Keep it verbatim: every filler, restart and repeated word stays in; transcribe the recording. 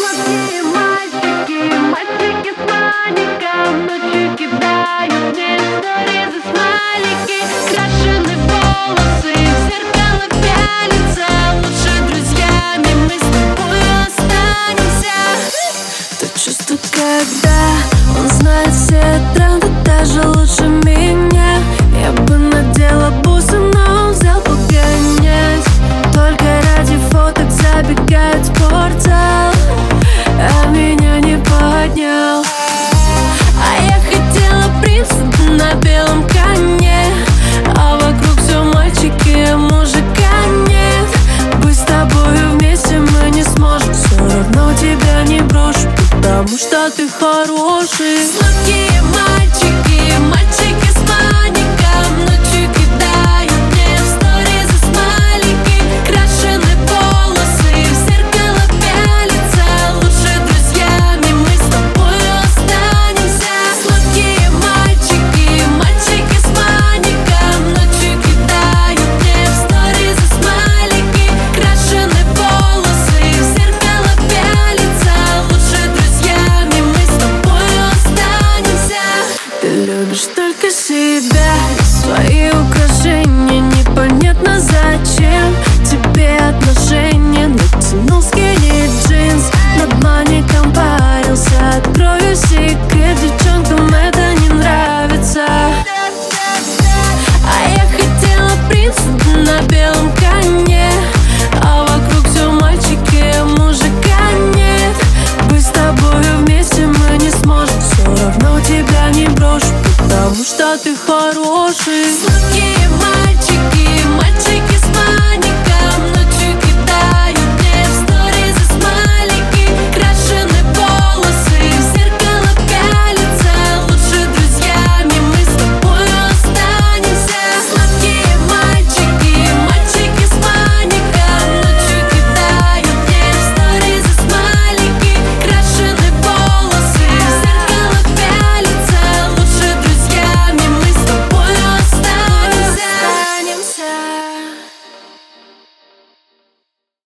Сладкие мальчики, мальчики с маником, ночью кидают мне истории за смайлики. Крашеные волосы, в зеркало пялятся. Лучше друзьями мы с тобой останемся. То чувство, когда он знает все тренды, даже лучше меня. Я бы надела бусы, но он взял погонять. Только ради фоток забегает в спортзал, а меня не поднял. А я хотела принца на белом коне, а вокруг все мальчики, а мужика нет. Быть с тобою вместе мы не сможем, все равно тебя не брошу, потому что ты хороший.